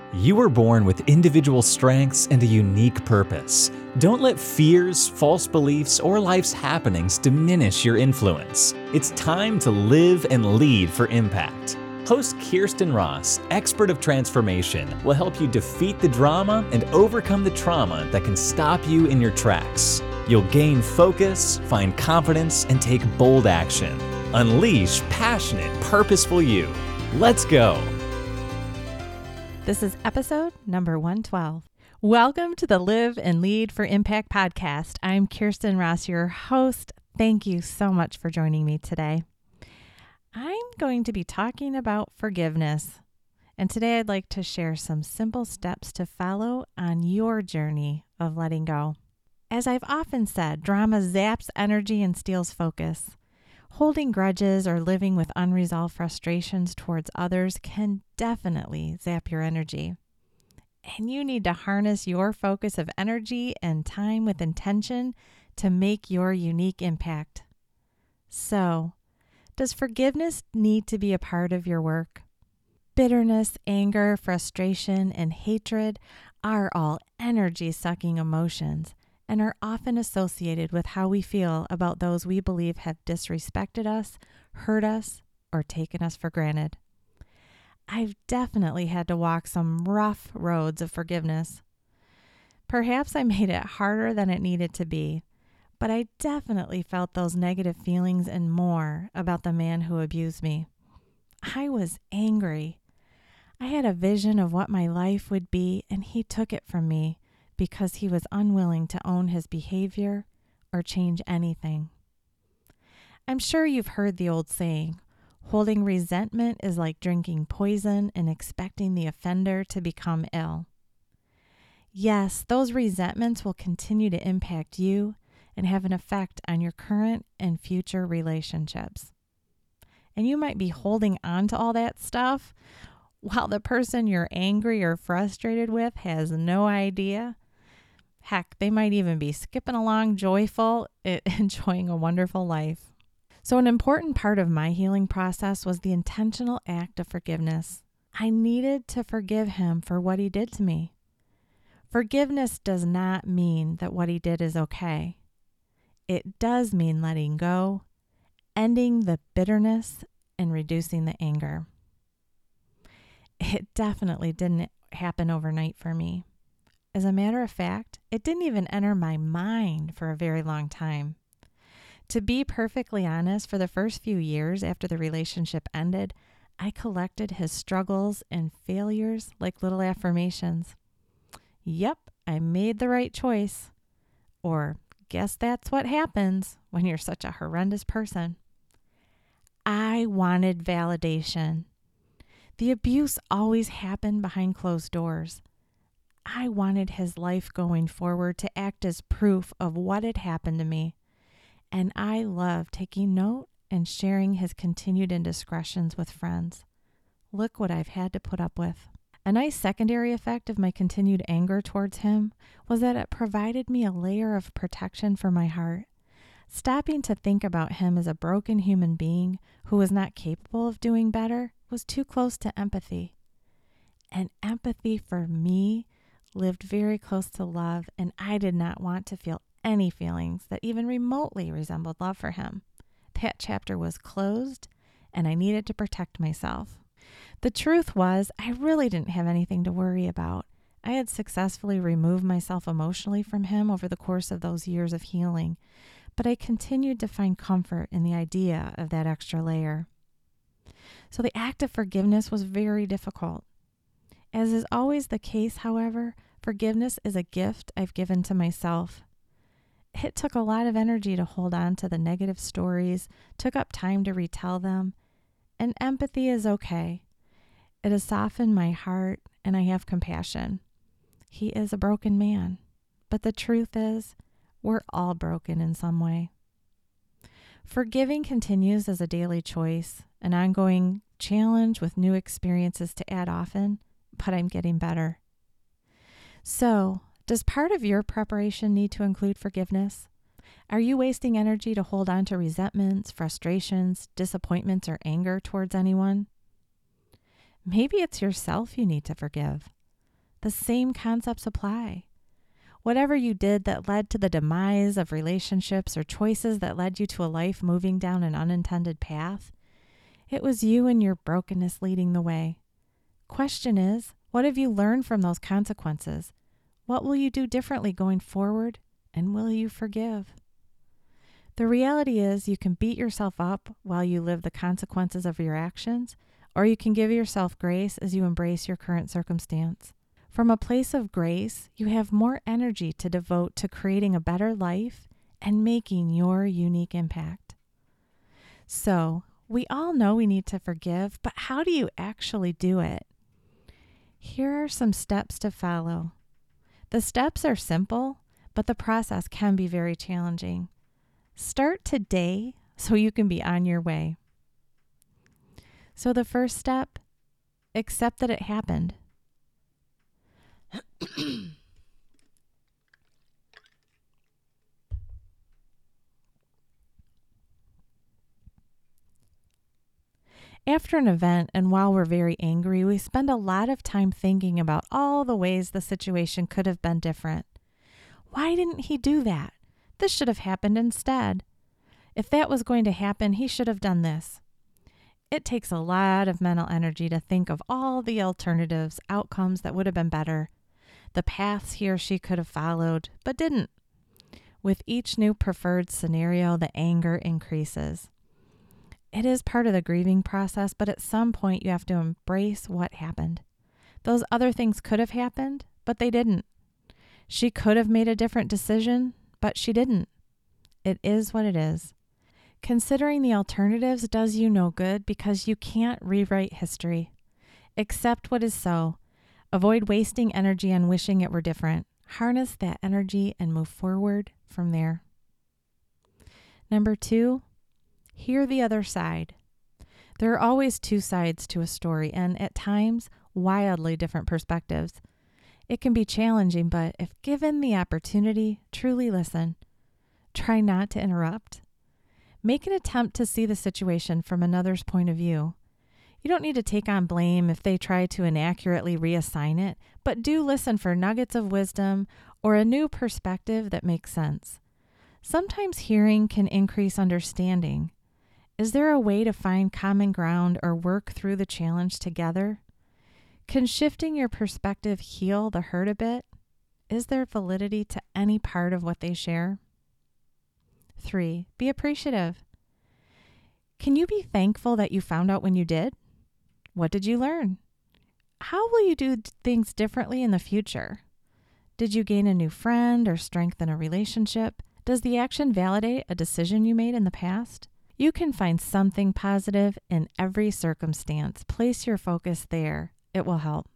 You were born with individual strengths and a unique purpose. Don't let fears, false beliefs, or life's happenings diminish your influence. It's time to live and lead for impact. Host Kirsten Ross, expert of transformation, will help you defeat the drama and overcome the trauma that can stop you in your tracks. You'll gain focus, find confidence, and take bold action. Unleash passionate, purposeful you. Let's go. This is episode number 112. Welcome to the Live and Lead for Impact podcast. I'm Kirsten Ross, your host. Thank you so much for joining me today. I'm going to be talking about forgiveness. And today I'd like to share some simple steps to follow on your journey of letting go. As I've often said, drama zaps energy and steals focus. Holding grudges or living with unresolved frustrations towards others can definitely zap your energy. And you need to harness your focus of energy and time with intention to make your unique impact. So, does forgiveness need to be a part of your work? Bitterness, anger, frustration, and hatred are all energy-sucking emotions and are often associated with how we feel about those we believe have disrespected us, hurt us, or taken us for granted. I've definitely had to walk some rough roads of forgiveness. Perhaps I made it harder than it needed to be, but I definitely felt those negative feelings and more about the man who abused me. I was angry. I had a vision of what my life would be, and he took it from me because he was unwilling to own his behavior or change anything. I'm sure you've heard the old saying, holding resentment is like drinking poison and expecting the offender to become ill. Yes, those resentments will continue to impact you and have an effect on your current and future relationships. And you might be holding on to all that stuff while the person you're angry or frustrated with has no idea. Heck, they might even be skipping along joyful, enjoying a wonderful life. So an important part of my healing process was the intentional act of forgiveness. I needed to forgive him for what he did to me. Forgiveness does not mean that what he did is okay. It does mean letting go, ending the bitterness, and reducing the anger. It definitely didn't happen overnight for me. As a matter of fact, it didn't even enter my mind for a very long time. To be perfectly honest, for the first few years after the relationship ended, I collected his struggles and failures like little affirmations. Yep, I made the right choice. Or, guess that's what happens when you're such a horrendous person. I wanted validation. The abuse always happened behind closed doors. I wanted his life going forward to act as proof of what had happened to me. And I loved taking note and sharing his continued indiscretions with friends. Look what I've had to put up with. A nice secondary effect of my continued anger towards him was that it provided me a layer of protection for my heart. Stopping to think about him as a broken human being who was not capable of doing better was too close to empathy. And empathy for me lived very close to love, and I did not want to feel any feelings that even remotely resembled love for him. That chapter was closed, and I needed to protect myself. The truth was, I really didn't have anything to worry about. I had successfully removed myself emotionally from him over the course of those years of healing, but I continued to find comfort in the idea of that extra layer. So the act of forgiveness was very difficult. As is always the case, however, forgiveness is a gift I've given to myself. It took a lot of energy to hold on to the negative stories, took up time to retell them, and empathy is okay. It has softened my heart, and I have compassion. He is a broken man, but the truth is, we're all broken in some way. Forgiving continues as a daily choice, an ongoing challenge with new experiences to add often, but I'm getting better. So, does part of your preparation need to include forgiveness? Are you wasting energy to hold on to resentments, frustrations, disappointments, or anger towards anyone? Maybe it's yourself you need to forgive. the same concepts apply. Whatever you did that led to the demise of relationships or choices that led you to a life moving down an unintended path, it was you and your brokenness leading the way. Question is, what have you learned from those consequences? What will you do differently going forward? And will you forgive? The reality is you can beat yourself up while you live the consequences of your actions, or you can give yourself grace as you embrace your current circumstance. From a place of grace, you have more energy to devote to creating a better life and making your unique impact. So, we all know we need to forgive, but how do you actually do it? Here are some steps to follow. The steps are simple, but the process can be very challenging. Start today so you can be on your way. So the first step, accept that it happened. After an event and while we're very angry, we spend a lot of time thinking about all the ways the situation could have been different. Why didn't he do that? This should have happened instead. If that was going to happen, he should have done this. It takes a lot of mental energy to think of all the alternatives, outcomes that would have been better, the paths he or she could have followed, but didn't. With each new preferred scenario, the anger increases. It is part of the grieving process, but at some point you have to embrace what happened. Those other things could have happened, but they didn't. She could have made a different decision, but she didn't. It is what it is. Considering the alternatives does you no good because you can't rewrite history. Accept what is so. Avoid wasting energy on wishing it were different. Harness that energy and move forward from there. Number 2, hear the other side. There are always two sides to a story and, at times, wildly different perspectives. It can be challenging, but if given the opportunity, truly listen. Try not to interrupt. Make an attempt to see the situation from another's point of view. You don't need to take on blame if they try to inaccurately reassign it, but do listen for nuggets of wisdom or a new perspective that makes sense. Sometimes hearing can increase understanding. Is there a way to find common ground or work through the challenge together? Can shifting your perspective heal the hurt a bit? Is there validity to any part of what they share? 3, be appreciative. Can you be thankful that you found out when you did? What did you learn? How will you do things differently in the future? Did you gain a new friend or strengthen a relationship? Does the action validate a decision you made in the past? You can find something positive in every circumstance. Place your focus there. It will help.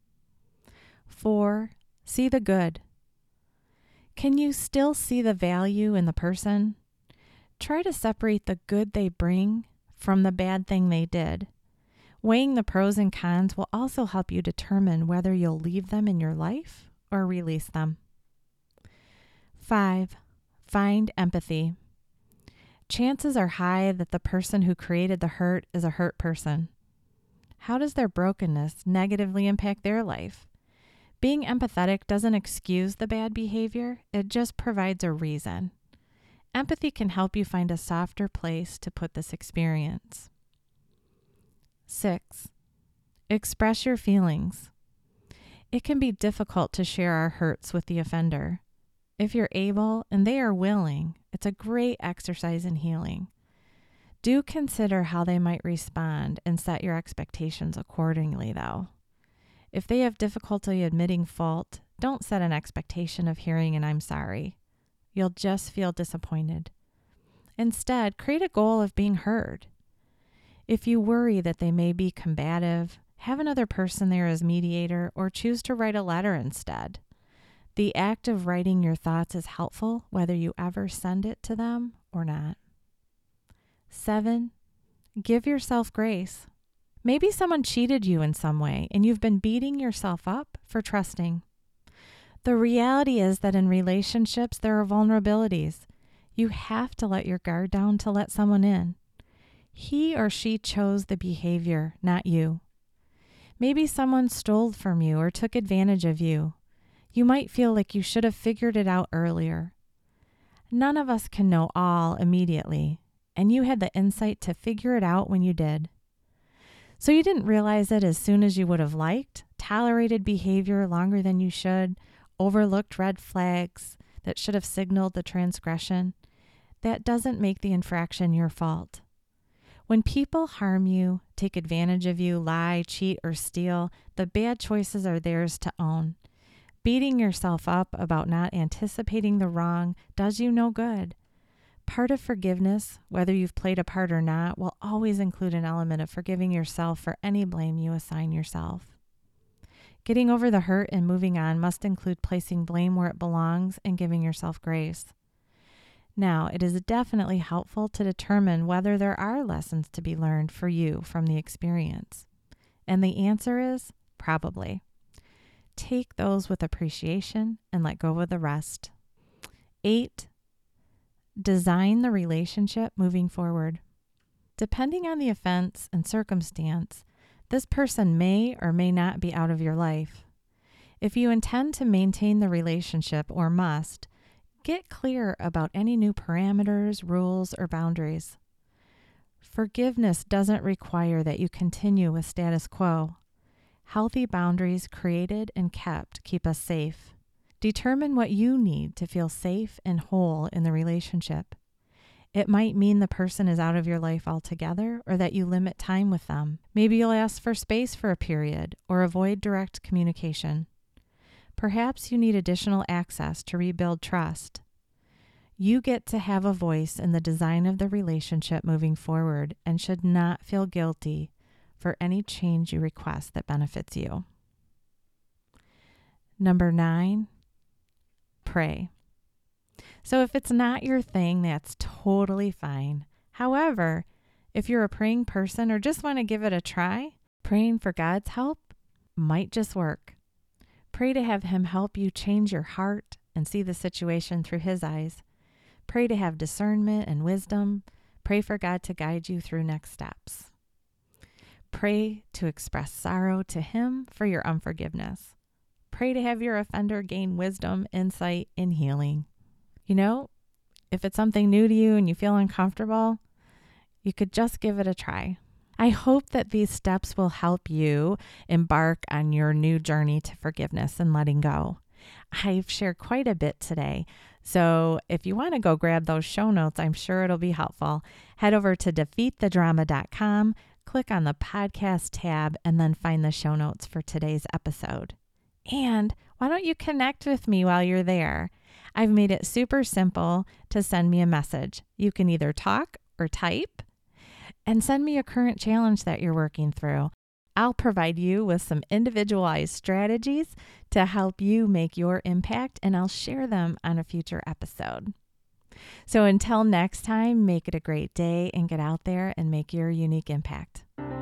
4, see the good. Can you still see the value in the person? Try to separate the good they bring from the bad thing they did. Weighing the pros and cons will also help you determine whether you'll leave them in your life or release them. 5, find empathy. Chances are high that the person who created the hurt is a hurt person. How does their brokenness negatively impact their life? Being empathetic doesn't excuse the bad behavior, it just provides a reason. Empathy can help you find a softer place to put this experience. 6, express your feelings. It can be difficult to share our hurts with the offender. If you're able and they are willing, it's a great exercise in healing. Do consider how they might respond and set your expectations accordingly, though. If they have difficulty admitting fault, don't set an expectation of hearing an "I'm sorry." You'll just feel disappointed. Instead, create a goal of being heard. If you worry that they may be combative, have another person there as mediator or choose to write a letter instead. The act of writing your thoughts is helpful whether you ever send it to them or not. 7, give yourself grace. Maybe someone cheated you in some way and you've been beating yourself up for trusting. The reality is that in relationships, there are vulnerabilities. You have to let your guard down to let someone in. He or she chose the behavior, not you. Maybe someone stole from you or took advantage of you. You might feel like you should have figured it out earlier. None of us can know all immediately, and you had the insight to figure it out when you did. So you didn't realize it as soon as you would have liked, tolerated behavior longer than you should, overlooked red flags that should have signaled the transgression. That doesn't make the infraction your fault. When people harm you, take advantage of you, lie, cheat, or steal, the bad choices are theirs to own. Beating yourself up about not anticipating the wrong does you no good. Part of forgiveness, whether you've played a part or not, will always include an element of forgiving yourself for any blame you assign yourself. Getting over the hurt and moving on must include placing blame where it belongs and giving yourself grace. Now, it is definitely helpful to determine whether there are lessons to be learned for you from the experience. And the answer is probably. Take those with appreciation and let go of the rest. 8, design the relationship moving forward. Depending on the offense and circumstance, this person may or may not be out of your life. If you intend to maintain the relationship or must, get clear about any new parameters, rules, or boundaries. Forgiveness doesn't require that you continue with status quo. Healthy boundaries created and kept keep us safe. Determine what you need to feel safe and whole in the relationship. It might mean the person is out of your life altogether or that you limit time with them. Maybe you'll ask for space for a period or avoid direct communication. Perhaps you need additional access to rebuild trust. You get to have a voice in the design of the relationship moving forward and should not feel guilty for any change you request that benefits you. Number 9, pray. So if it's not your thing, that's totally fine. However, if you're a praying person or just want to give it a try, praying for God's help might just work. Pray to have Him help you change your heart and see the situation through His eyes. Pray to have discernment and wisdom. Pray for God to guide you through next steps. Pray to express sorrow to Him for your unforgiveness. Pray to have your offender gain wisdom, insight, and healing. You know, if it's something new to you and you feel uncomfortable, you could just give it a try. I hope that these steps will help you embark on your new journey to forgiveness and letting go. I've shared quite a bit today, so if you want to go grab those show notes, I'm sure it'll be helpful. Head over to defeatthedrama.com, click on the podcast tab, and then find the show notes for today's episode. And why don't you connect with me while you're there? I've made it super simple to send me a message. You can either talk or type, and send me a current challenge that you're working through. I'll provide you with some individualized strategies to help you make your impact, and I'll share them on a future episode. So until next time, make it a great day and get out there and make your unique impact.